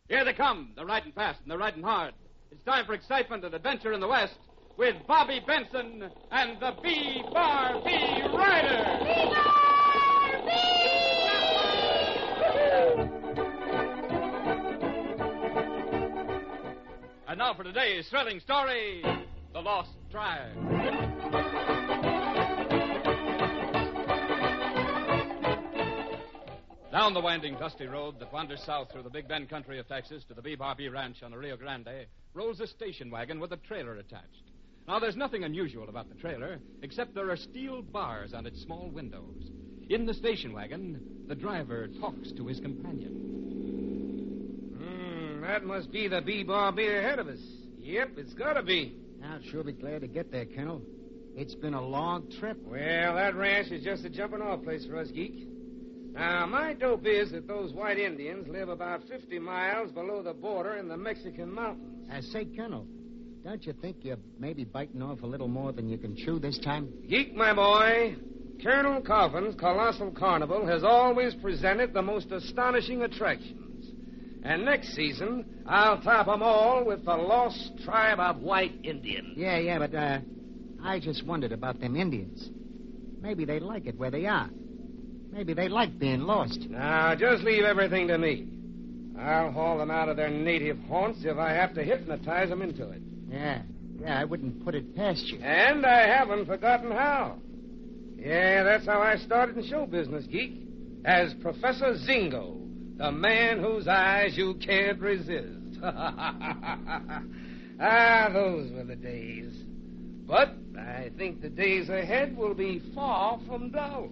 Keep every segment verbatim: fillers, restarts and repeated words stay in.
Here they come. They're riding fast and they're riding hard. It's time for excitement and adventure in the West with Bobby Benson and the B-Bar B Riders. B-Bar B! And now for today's thrilling story, The Lost Tribe. Down the winding, dusty road that wanders south through the Big Bend country of Texas to the B-Bar B Ranch on the Rio Grande rolls a station wagon with a trailer attached. Now, there's nothing unusual about the trailer, except there are steel bars on its small windows. In the station wagon, the driver talks to his companion. Hmm, that must be the B-Bar B ahead of us. Yep, it's gotta be. I'll sure be glad to get there, Colonel. It's been a long trip. Well, that ranch is just a jumping-off place for us, Geek. Now, my dope is that those white Indians live about fifty miles below the border in the Mexican mountains. I say, Colonel, don't you think you're maybe biting off a little more than you can chew this time? Geek, my boy, Colonel Coffin's Colossal Carnival has always presented the most astonishing attractions. And next season, I'll top 'em all with the Lost Tribe of White Indians. Yeah, yeah, but uh, I just wondered about them Indians. Maybe they like it where they are. Maybe they like being lost. Now, just leave everything to me. I'll haul them out of their native haunts if I have to hypnotize them into it. Yeah, yeah, I wouldn't put it past you. And I haven't forgotten how. Yeah, that's how I started in show business, Geek. As Professor Zingo, the man whose eyes you can't resist. Ah, those were the days. But I think the days ahead will be far from dull.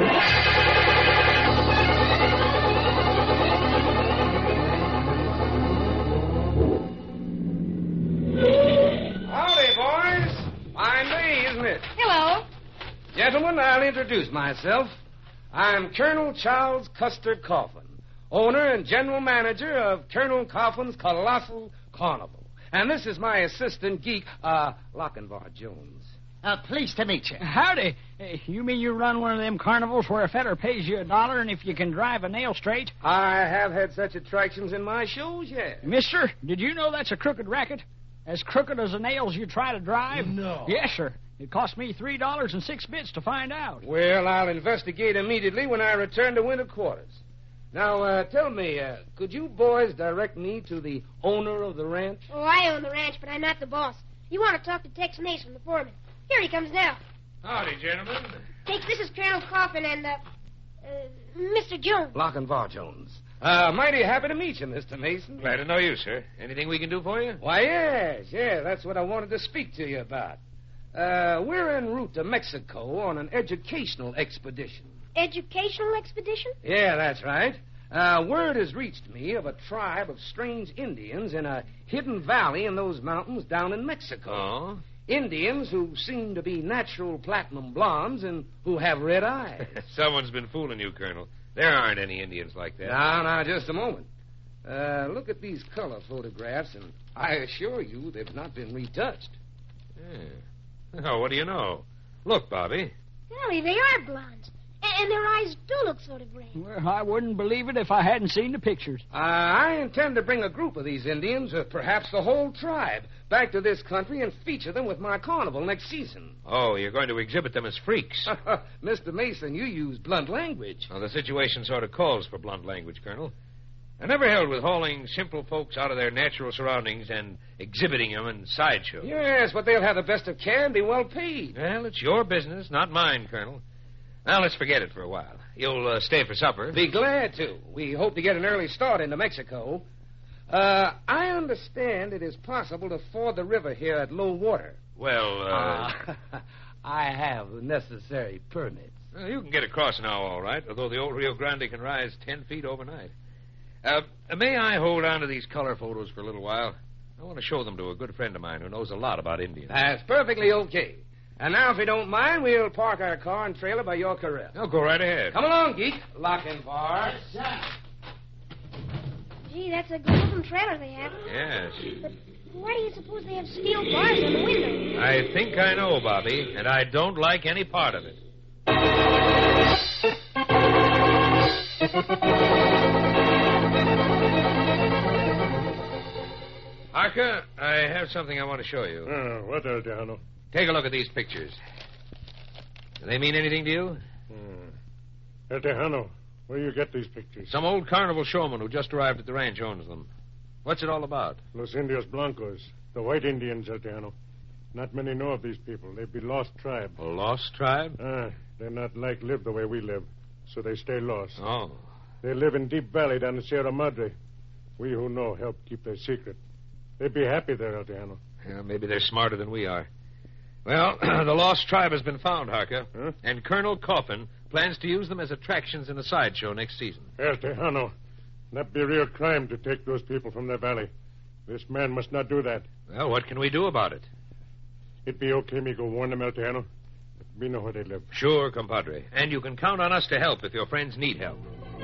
Howdy, boys. Fine day, isn't it? Hello. Gentlemen, I'll introduce myself. I'm Colonel Charles Custer Coffin, owner and general manager of Colonel Coffin's Colossal Carnival. And this is my assistant geek, uh, Lochinvar Jones. Uh, pleased to meet you. Howdy. Uh, you mean you run one of them carnivals where a feller pays you a dollar and if you can drive a nail straight? I have had such attractions in my shows, yes. Mister, did you know that's a crooked racket? As crooked as the nails you try to drive? No. Yes, sir. It cost me three dollars and six bits to find out. Well, I'll investigate immediately when I return to winter quarters. Now, uh, tell me, uh, could you boys direct me to the owner of the ranch? Oh, I own the ranch, but I'm not the boss. You want to talk to Tex Mason, the foreman. Here he comes now. Howdy, gentlemen. Tex, this is Colonel Coffin and, uh, uh, Mister Jones. Lochinvar Jones. Uh, mighty happy to meet you, Mister Mason. Glad to know you, sir. Anything we can do for you? Why, yes, yes, that's what I wanted to speak to you about. Uh, we're en route to Mexico on an educational expedition. Educational expedition? Yeah, that's right. Uh, word has reached me of a tribe of strange Indians in a hidden valley in those mountains down in Mexico. Oh? Indians who seem to be natural platinum blondes and who have red eyes. Someone's been fooling you, Colonel. There aren't any Indians like that. Now, now, just a moment. Uh, look at these color photographs, and I assure you they've not been retouched. Yeah. Oh, what do you know? Look, Bobby. Golly, they are blondes. And, and their eyes do look sort of gray. Well, I wouldn't believe it if I hadn't seen the pictures. Uh, I intend to bring a group of these Indians, or perhaps the whole tribe, back to this country and feature them with my carnival next season. Oh, you're going to exhibit them as freaks. Mister Mason, you use blunt language. Well, the situation sort of calls for blunt language, Colonel. I never held with hauling simple folks out of their natural surroundings and exhibiting them in sideshows. Yes, but they'll have the best of care and be well paid. Well, it's your business, not mine, Colonel. Now, let's forget it for a while. You'll uh, stay for supper. Be glad to. We hope to get an early start into Mexico. Uh, I understand it is possible to ford the river here at low water. Well, uh... uh I have the necessary permits. Well, you can get across now, all right, although the old Rio Grande can rise ten feet overnight. Uh, may I hold on to these color photos for a little while? I want to show them to a good friend of mine who knows a lot about Indians. That's perfectly okay. And now, if you don't mind, we'll park our car and trailer by your corral. No, go right ahead. Come along, geek. Lochinvar. Gee, that's a good looking trailer they have. Yes. But why do you suppose they have steel bars on the window? I think I know, Bobby, and I don't like any part of it. Harker, I have something I want to show you. Uh, what, El Tejano? Take a look at these pictures. Do they mean anything to you? Hmm. El Tejano, where you get these pictures? Some old carnival showman who just arrived at the ranch owns them. What's it all about? Los Indios Blancos, the white Indians, El Tejano. Not many know of these people. They be lost tribe. A lost tribe? Ah, they're not like live the way we live, so they stay lost. Oh. They live in Deep Valley down the Sierra Madre. We who know help keep their secret. They'd be happy there, El Tejano. Yeah, maybe they're smarter than we are. Well, the lost tribe has been found, Harker. Huh? And Colonel Coffin plans to use them as attractions in a sideshow next season. El Tejano, that be real crime to take those people from their valley. This man must not do that. Well, what can we do about it? It be okay me go warn them, El Tejano. We know where they live. Sure, compadre. And you can count on us to help if your friends need help.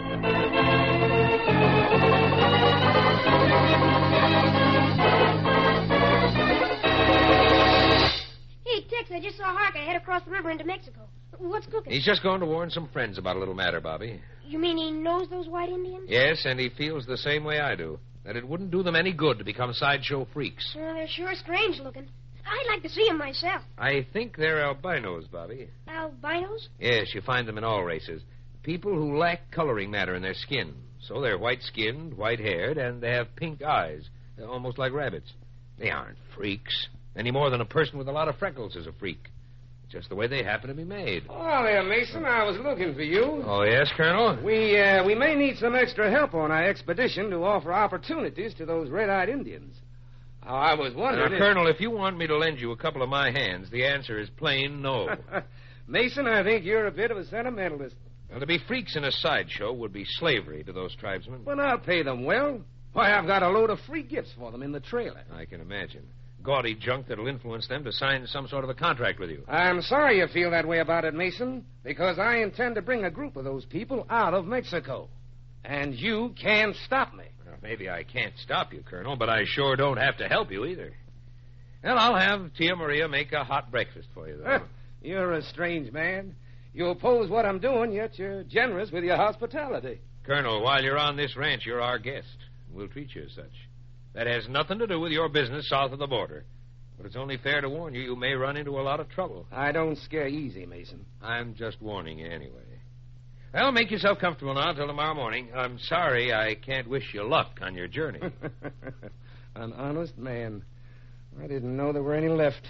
Hey, Tex, I just saw Harker head across the river into Mexico. What's cooking? He's just going to warn some friends about a little matter, Bobby. You mean he knows those white Indians? Yes, and he feels the same way I do. That it wouldn't do them any good to become sideshow freaks. Well, they're sure strange looking. I'd like to see them myself. I think they're albinos, Bobby. Albinos? Yes, you find them in all races. People who lack coloring matter in their skin. So they're white-skinned, white-haired, and they have pink eyes, almost like rabbits. They aren't freaks, any more than a person with a lot of freckles is a freak. Just the way they happen to be made. Oh, there, Mason. I was looking for you. Oh, yes, Colonel? We, uh, we may need some extra help on our expedition to offer opportunities to those red-eyed Indians. Oh, I was wondering... Now, if... Colonel, if you want me to lend you a couple of my hands, the answer is plain no. Mason, I think you're a bit of a sentimentalist. Well, to be freaks in a sideshow would be slavery to those tribesmen. Well, I'll pay them well. Why, I've got a load of free gifts for them in the trailer. I can imagine. Gaudy junk that'll influence them to sign some sort of a contract with you. I'm sorry you feel that way about it, Mason, because I intend to bring a group of those people out of Mexico. And you can't stop me. Well, maybe I can't stop you, Colonel, but I sure don't have to help you either. Well, I'll have Tia Maria make a hot breakfast for you, though. You're a strange man. You oppose what I'm doing, yet you're generous with your hospitality. Colonel, while you're on this ranch, you're our guest. We'll treat you as such. That has nothing to do with your business south of the border. But it's only fair to warn you, you may run into a lot of trouble. I don't scare easy, Mason. I'm just warning you anyway. Well, make yourself comfortable now till tomorrow morning. I'm sorry I can't wish you luck on your journey. An honest man. I didn't know there were any left.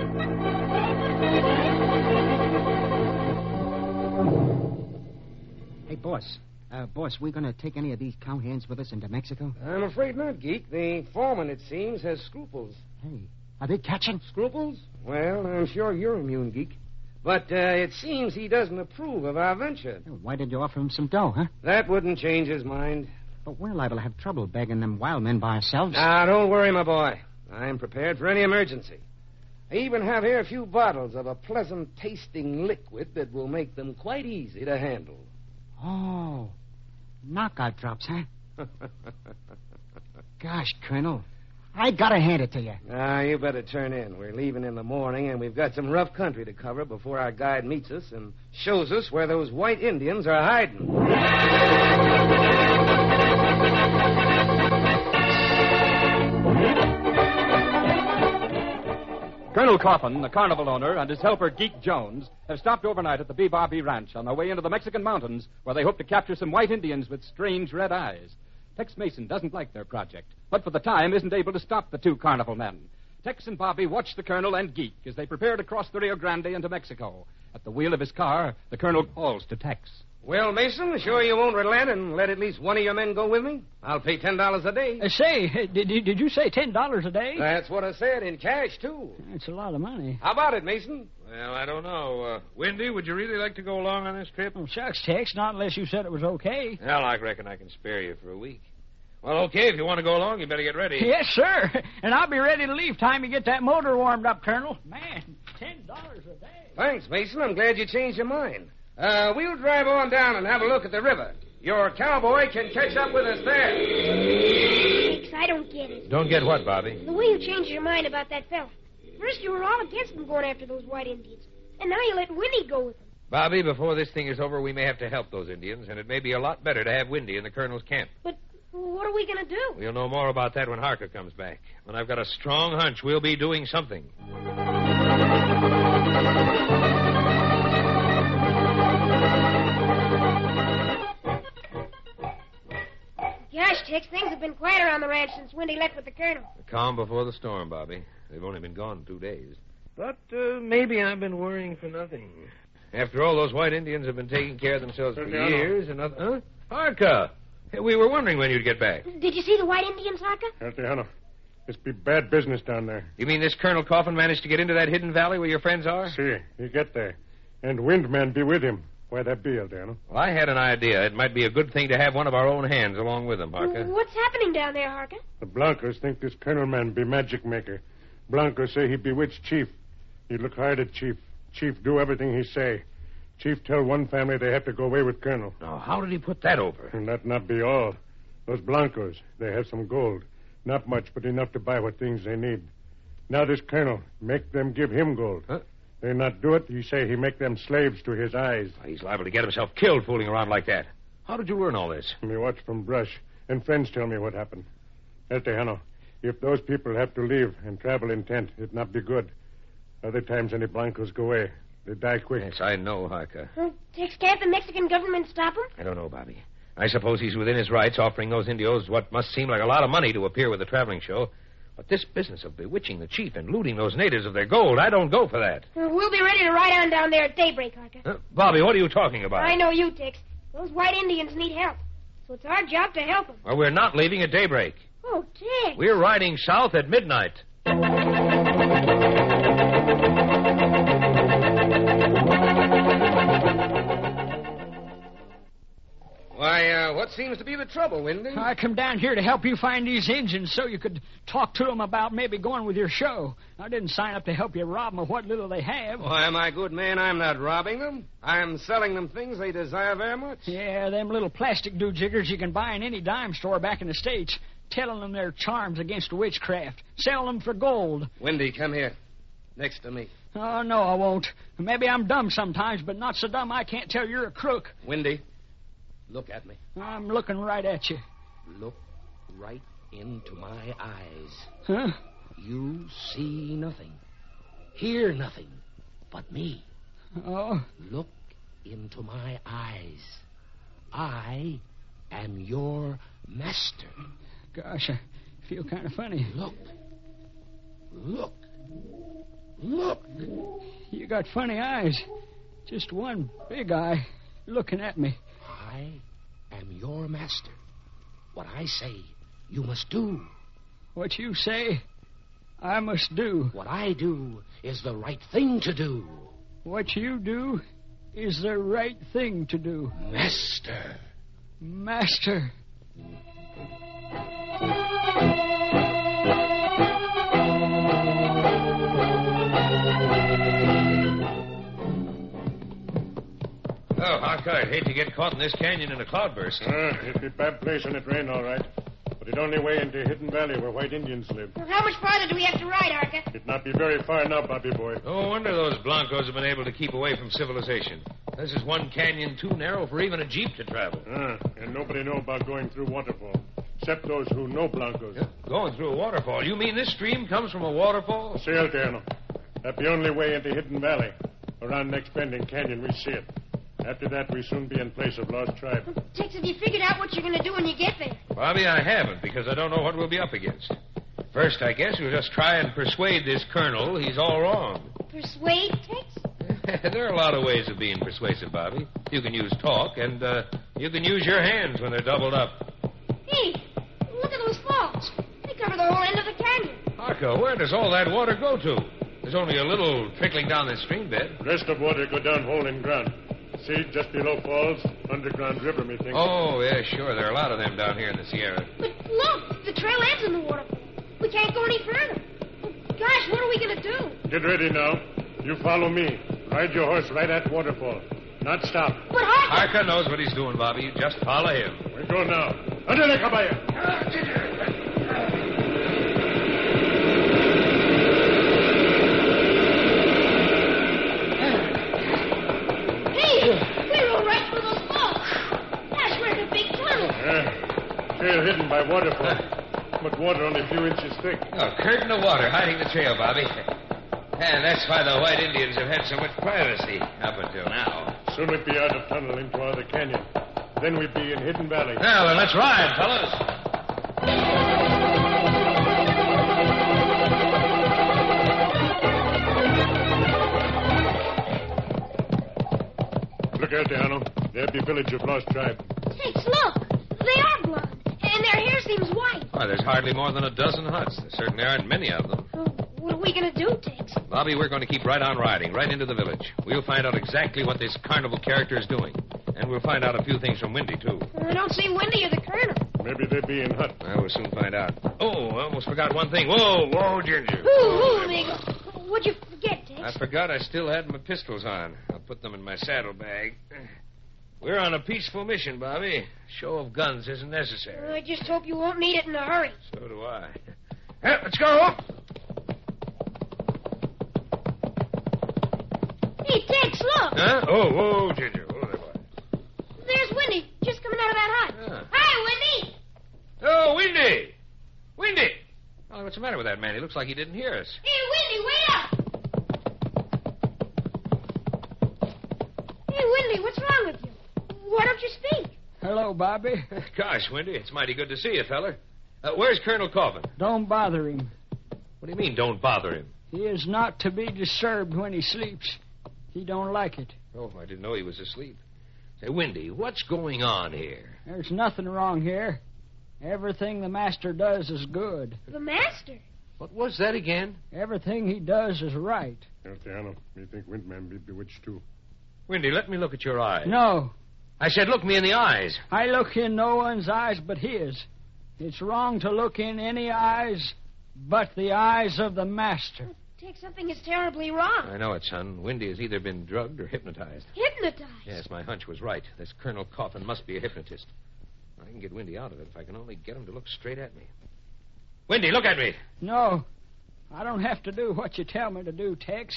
Hey, boss. Uh, boss, we going to take any of these cowhands with us into Mexico? I'm afraid not, Geek. The foreman, it seems, has scruples. Hey, are they catching? Scruples? Well, I'm sure you're immune, Geek. But uh, it seems he doesn't approve of our venture. Well, why did you offer him some dough, huh? That wouldn't change his mind. But we're liable to have trouble begging them wild men by ourselves. Now, don't worry, my boy. I'm prepared for any emergency. I even have here a few bottles of a pleasant-tasting liquid that will make them quite easy to handle. Oh, knockout drops, huh? Gosh, Colonel, I gotta hand it to you. Ah, you better turn in. We're leaving in the morning, and we've got some rough country to cover before our guide meets us and shows us where those white Indians are hiding. Colonel Coffin, the carnival owner, and his helper, Geek Jones, have stopped overnight at the B Barbie Ranch on their way into the Mexican mountains, where they hope to capture some white Indians with strange red eyes. Tex Mason doesn't like their project, but for the time isn't able to stop the two carnival men. Tex and Bobby watch the Colonel and Geek as they prepare to cross the Rio Grande into Mexico. At the wheel of his car, the Colonel calls to Tex. Well, Mason, sure you won't relent and let at least one of your men go with me? I'll pay ten dollars a day. Uh, say, did, did you say ten dollars a day? That's what I said, in cash, too. That's a lot of money. How about it, Mason? Well, I don't know. Uh, Wendy, would you really like to go along on this trip? Oh, shucks, Tex, not unless you said it was okay. Well, I reckon I can spare you for a week. Well, okay, if you want to go along, you better get ready. Yes, sir. And I'll be ready to leave time you get that motor warmed up, Colonel. Man, ten dollars a day. Thanks, Mason. I'm glad you changed your mind. Uh, we'll drive on down and have a look at the river. Your cowboy can catch up with us there. Tex, I don't get it. Don't get what, Bobby? The way you changed your mind about that fella. First you were all against him going after those white Indians. And now you let Winnie go with him. Bobby, before this thing is over, we may have to help those Indians, and it may be a lot better to have Windy in the Colonel's camp. But What are we going to do? We'll know more about that when Harker comes back. When I've got a strong hunch we'll be doing something. Gosh, Tex, things have been quiet around the ranch since Wendy left with the colonel. The calm before the storm, Bobby. They've only been gone two days. But uh, maybe I've been worrying for nothing. After all, those white Indians have been taking care of themselves for Colonel. years. And nothing... Huh? Harker! Hey, we were wondering when you'd get back. Did you see the white Indians, Harker? El Tejano, this be bad business down there. You mean this Colonel Coffin managed to get into that hidden valley where your friends are? See, he get there. And Windman be with him. Why that be, El Tejano? Well, I had an idea. It might be a good thing to have one of our own hands along with them, Harker. What's happening down there, Harker? The Blancos think this Colonel man be magic maker. Blanco say he bewitch Chief. He look hard at Chief. Chief do everything he say. Chief tell one family they have to go away with Colonel. Now, how did he put that over? And that not be all. Those Blancos, they have some gold. Not much, but enough to buy what things they need. Now this Colonel, make them give him gold. Huh? They not do it, he say he make them slaves to his eyes. He's liable to get himself killed fooling around like that. How did you learn all this? Me watch from brush, and friends tell me what happened. El Tejano, if those people have to leave and travel in tent, it not be good. Other times any Blancos go away. They die quick. Yes, I know, Harker. Huh? Tex, can't the Mexican government stop him? I don't know, Bobby. I suppose he's within his rights offering those Indios what must seem like a lot of money to appear with a traveling show. But this business of bewitching the chief and looting those natives of their gold, I don't go for that. Uh, we'll be ready to ride on down there at daybreak, Harker. Uh, Bobby, what are you talking about? I know you, Tex. Those white Indians need help. So it's our job to help them. Well, we're not leaving at daybreak. Oh, Tex. We're riding south at midnight. Why, uh, what seems to be the trouble, Windy? I come down here to help you find these Injuns so you could talk to them about maybe going with your show. I didn't sign up to help you rob them of what little they have. Why, my good man, I'm not robbing them. I'm selling them things they desire very much. Yeah, them little plastic do-jiggers you can buy in any dime store back in the States, telling them they're charms against witchcraft. Sell them for gold. Windy, come here. Next to me. Oh, no, I won't. Maybe I'm dumb sometimes, but not so dumb I can't tell you're a crook. Windy, look at me. I'm looking right at you. Look right into my eyes. Huh? You see nothing. Hear nothing but me. Oh. Look into my eyes. I am your master. Gosh, I feel kind of funny. Look. Look. Look. You got funny eyes. Just one big eye looking at me. I am your master. What I say, you must do. What you say, I must do. What I do is the right thing to do. What you do is the right thing to do. Master. Master. Oh, Harker, I'd hate to get caught in this canyon in a cloudburst. Uh, it'd be a bad place and it rain, all right. But it only way into Hidden Valley where white Indians live. Well, how much farther do we have to ride, Harker? It not be very far now, Bobby boy. No wonder those Blancos have been able to keep away from civilization. This is one canyon too narrow for even a jeep to travel. Uh, and nobody know about going through waterfall, except those who know Blancos. Yeah, going through a waterfall. You mean this stream comes from a waterfall? See, El Tejano. That's the only way into Hidden Valley. Around next bend in canyon, we see it. After that, we soon be in place of lost tribe. Tex, have you figured out what you're going to do when you get there? Bobby, I haven't, because I don't know what we'll be up against. First, I guess we'll just try and persuade this colonel he's all wrong. Persuade, Tex? There are a lot of ways of being persuasive, Bobby. You can use talk, and uh, you can use your hands when they're doubled up. Hey, look at those falls. They cover the whole end of the canyon. Harker, where does all that water go to? There's only a little trickling down this stream bed. Rest of water go down hole in ground. See, just below falls, underground river, methinks. Oh, yeah, sure. There are a lot of them down here in the Sierra. But look, the trail ends in the waterfall. We can't go any further. Oh, gosh, what are we going to do? Get ready now. You follow me. Ride your horse right at waterfall. Not stop. But Harker... Harker knows what he's doing, Bobby. You just follow him. We go now. Andale, caballa. trail hidden by waterfall. But water only a few inches thick. A curtain of water hiding the trail, Bobby. And that's why the white Indians have had so much privacy up until now. Soon we'd be out of tunnel into other canyon. Then we'd be in Hidden Valley. Well, then let's ride, fellas. Look out, Tejano. There'd be village of Lost Tribe. Tex, look. They are blonde. And their hair seems white. Why, there's hardly more than a dozen huts. There certainly aren't many of them. Oh, what are we going to do, Tex? Bobby, we're going to keep right on riding, right into the village. We'll find out exactly what this carnival character is doing. And we'll find out a few things from Windy, too. I don't see Wendy or the colonel. Maybe they'd be in hut. Well, we'll soon find out. Oh, I almost forgot one thing. Whoa, whoa, Ginger. Ooh, ooh, amigo. What'd you forget, Tex? I forgot I still had my pistols on. I'll put them in my saddlebag. We're on a peaceful mission, Bobby. Show of guns isn't necessary. I just hope you won't need it in a hurry. So do I. Yeah, let's go. Hey, Tex, look. Huh? Oh, whoa, Ginger. Whoa there, boy. There's Windy just coming out of that hut. Yeah. Hi, Windy. Oh, Windy! Windy! Oh, what's the matter with that man? He looks like he didn't hear us. Hey, Windy, wait up. Hey, Windy, what's wrong with you? Why don't you speak? Hello, Bobby. Gosh, Windy, it's mighty good to see you, feller. Uh, where's Colonel Coffin? Don't bother him. What do you mean, don't bother him? He is not to be disturbed when he sleeps. He don't like it. Oh, I didn't know he was asleep. Say, Windy, what's going on here? There's nothing wrong here. Everything the master does is good. The master. What was that again? Everything he does is right. El Tejano, me think Windman be bewitched, too. Windy, let me look at your eyes. No, I said look me in the eyes. I look in no one's eyes but his. It's wrong to look in any eyes but the eyes of the master. Tex, something is terribly wrong. I know it, son. Windy has either been drugged or hypnotized. Hypnotized? Yes, my hunch was right. This Colonel Coffin must be a hypnotist. I can get Windy out of it if I can only get him to look straight at me. Windy, look at me. No, I don't have to do what you tell me to do, Tex.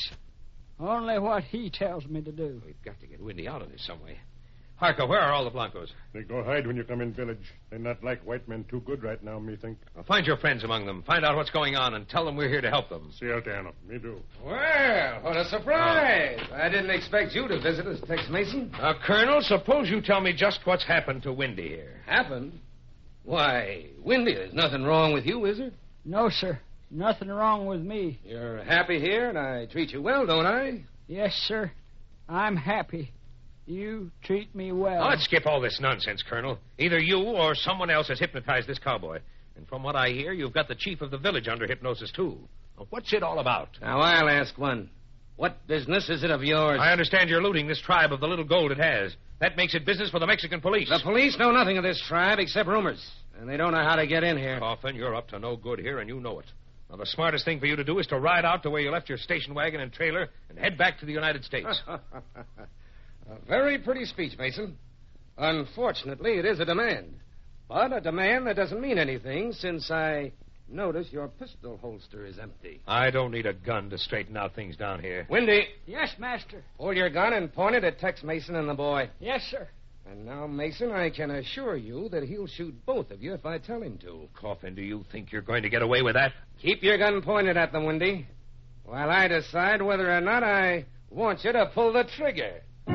Only what he tells me to do. We've got to get Windy out of this some way. Harko, where are all the Blancos? They go hide when you come in village. They're not like white men too good right now, me think. Well, find your friends among them. Find out what's going on and tell them we're here to help them. See, El Tejano, me do. Well, what a surprise. I didn't expect you to visit us, Tex Mason. Now, Colonel, suppose you tell me just what's happened to Windy here. Happened? Why, Windy, there's nothing wrong with you, is there? No, sir. Nothing wrong with me. You're happy here, and I treat you well, don't I? Yes, sir. I'm happy. You treat me well. Now, let's skip all this nonsense, Colonel. Either you or someone else has hypnotized this cowboy. And from what I hear, you've got the chief of the village under hypnosis, too. Now, what's it all about? Now, I'll ask one. What business is it of yours? I understand you're looting this tribe of the little gold it has. That makes it business for the Mexican police. The police know nothing of this tribe except rumors, and they don't know how to get in here. Coffin, you're up to no good here, and you know it. Now, the smartest thing for you to do is to ride out to where you left your station wagon and trailer and head back to the United States. A very pretty speech, Mason. Unfortunately, it is a demand. But a demand that doesn't mean anything, since I notice your pistol holster is empty. I don't need a gun to straighten out things down here. Windy, Yes, master. hold your gun and point it at Tex Mason and the boy. Yes, sir. And now, Mason, I can assure you that he'll shoot both of you if I tell him to. Coffin, do you think you're going to get away with that? Keep your gun pointed at them, Windy, while I decide whether or not I want you to pull the trigger.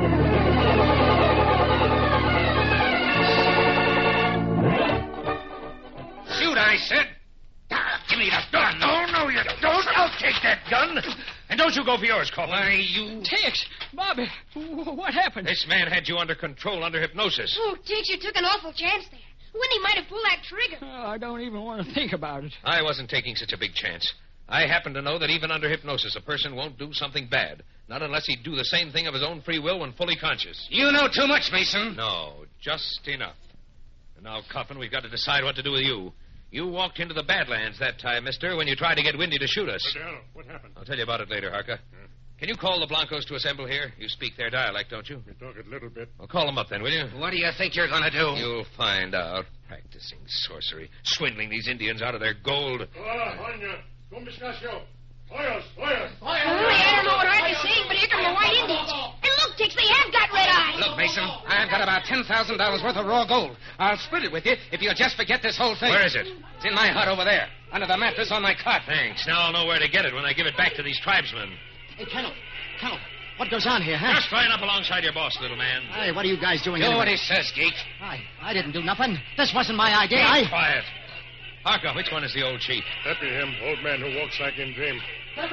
Shoot, I said. Ah, give me that gun. No, no, you don't. I'll take that gun. And don't you go for yours, Coffin. Why, you... Tex, Bobby, w- what happened? This man had you under control, under hypnosis. Oh, Tex, you took an awful chance there. Windy might have pulled that trigger. Oh, I don't even want to think about it. I wasn't taking such a big chance. I happen to know that even under hypnosis, a person won't do something bad. Not unless he'd do the same thing of his own free will when fully conscious. You know too much, Mason. No, just enough. And now, Coffin, we've got to decide what to do with you. You walked into the Badlands that time, mister, when you tried to get Windy to shoot us. El Tejano, what happened? I'll tell you about it later, Harka. Hmm. Can you call the Blancos to assemble here? You speak their dialect, don't you? We talk a little bit. Well, call them up then, will you? What do you think you're going to do? You'll find out. Practicing sorcery, swindling these Indians out of their gold. Hola, Juana. ¿Cómo estás yo? Oyos, oyos. Oh, I don't know what I'm saying, but here come the white Indians. And look, Tex, they have got red eyes. Look, Mason, I've got about ten thousand dollars worth of raw gold. I'll split it with you if you'll just forget this whole thing. Where is it? It's in my hut over there, under the mattress on my cot. Thanks. Now I'll know where to get it when I give it back to these tribesmen. Hey, Colonel. Colonel, what goes on here, huh? Just line up alongside your boss, little man. Hey, what are you guys doing Do anyway? what he says, geek. I, I didn't do nothing. This wasn't my idea. Be I... quiet. Harker, which one is the old chief? That be him, old man who walks like in dream. What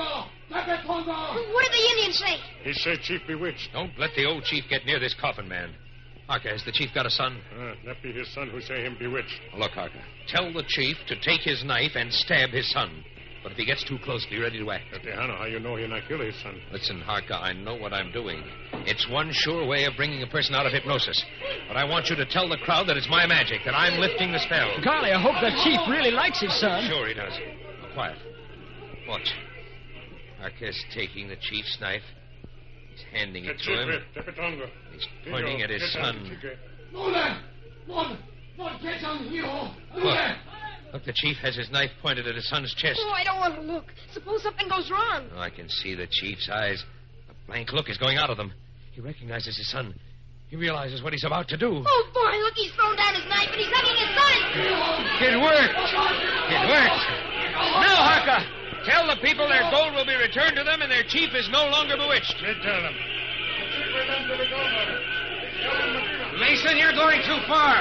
did the Indians say? He say Chief bewitched. Don't let the old chief get near this coffin, man. Harker, has the chief got a son? Uh, that be his son who say him bewitched. Look, Harker, tell the chief to take his knife and stab his son. But if he gets too close, be ready to act. Tejano, how you know he'll not kill his son? Listen, Harker, I know what I'm doing. It's one sure way of bringing a person out of hypnosis. But I want you to tell the crowd that it's my magic, that I'm lifting the spell. Golly, I hope that chief really likes his son. Sure he does. Now, quiet. Watch. Harker's taking the chief's knife. He's handing it to him. He's pointing at his son. Look. Look, the chief has his knife pointed at his son's chest. Oh, I don't want to look. Suppose something goes wrong. Oh, I can see the chief's eyes. A blank look is going out of them. He recognizes his son. He realizes what he's about to do. Oh, boy, look, he's thrown down his knife and he's hugging his son. It worked. It worked. Now, Harker, tell the people their gold will be returned to them and their chief is no longer bewitched. They tell them. Mason, you're going too far.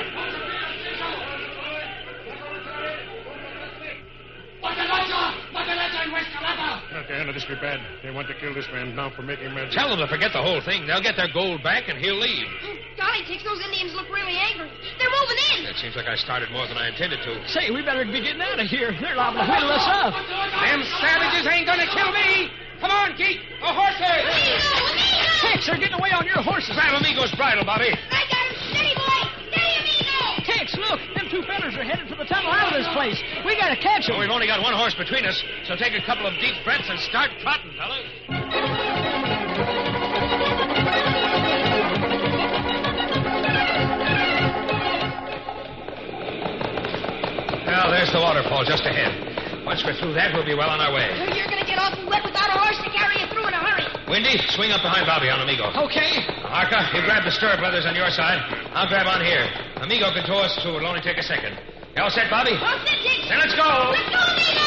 Okay, Anna, this be bad. They want to kill this man now for making magic. Tell them to forget the whole thing. They'll get their gold back and he'll leave. Oh, golly, Tex, those Indians look really angry. They're moving in. It seems like I started more than I intended to. Say, we better be getting out of here. They're liable to whittle us up. Them savages ain't gonna kill me. Come on, geek. A horses. Amigo, amigo. Tex, they're getting away on your horses. Grab Amigo's bridle, Bobby. I got him. Steady, boy. Steady, amigo. Tex, look, them two fellas are headed for the tunnel out of this place. We gotta catch them. Well, we've only got one horse between us, so take a couple of deep breaths and start trotting, fellas. Well, there's the waterfall just ahead. Once we're through that, we'll be well on our way. You're going to get awful wet without a horse to carry you through in a hurry. Windy, swing up behind Bobby on Amigo. Okay. Harker, you grab the stirrup leathers on your side. I'll grab on here. Amigo can tow us through. It'll only take a second. You all set, Bobby? All set, Tex. Then let's go. Let's go, amigo.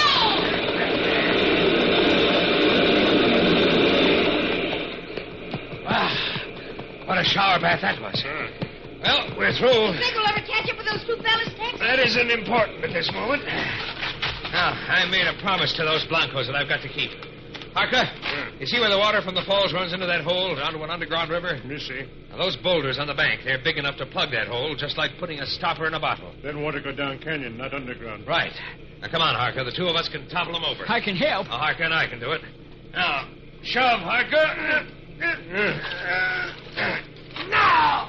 Ah, what a shower bath that was. Uh, Well, we're through. Think we'll ever catch up with those two fellas, Tex? That isn't important at this moment. Now, I made a promise to those Blancos that I've got to keep. Harker, you see where the water from the falls runs into that hole down to an underground river? me see. Now, those boulders on the bank, they're big enough to plug that hole, just like putting a stopper in a bottle. Then water go down canyon, not underground. Right. Now, come on, Harker. The two of us can topple them over. I can help. Now, Harker and I can do it. Now, shove, Harker. Now!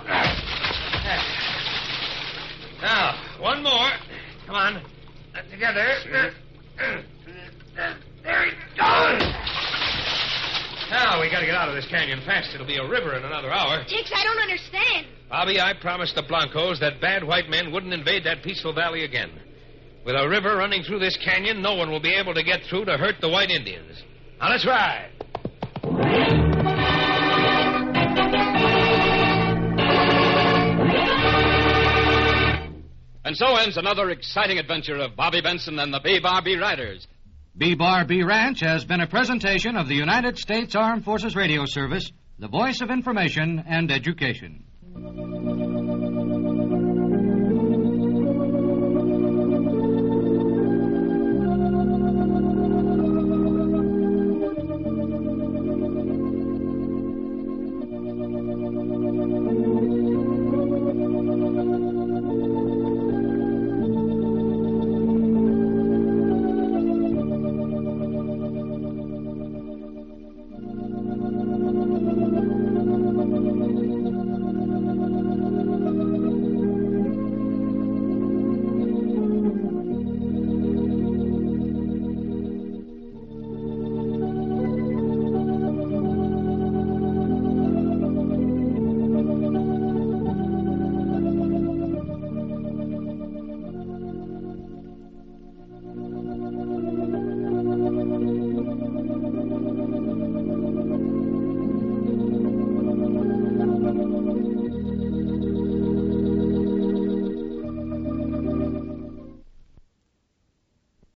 Now, one more. Come on. Together. There he goes. Now, we gotta get out of this canyon fast. It'll be a river in another hour. Tex, I don't understand. Bobby, I promised the Blancos that bad white men wouldn't invade that peaceful valley again. With a river running through this canyon, no one will be able to get through to hurt the white Indians. Now, let's ride. And so ends another exciting adventure of Bobby Benson and the B-Bar-B Riders. B-Bar-B Ranch has been a presentation of the United States Armed Forces Radio Service, the voice of information and education.